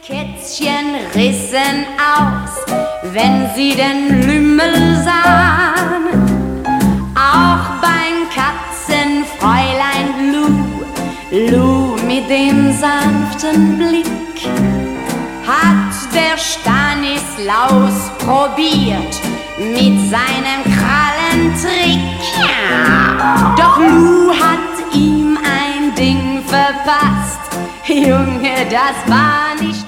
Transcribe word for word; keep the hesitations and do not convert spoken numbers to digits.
Kätzchen rissen aus, wenn sie den Lümmel sahen. Auch beim Katzenfräulein Lou, Lou mit dem sanften Blick, hat der Stanislaus probiert mit seinem Krallentrick. Ja. Doch Lou hat ihm ein Ding verpasst. Junge, das war nicht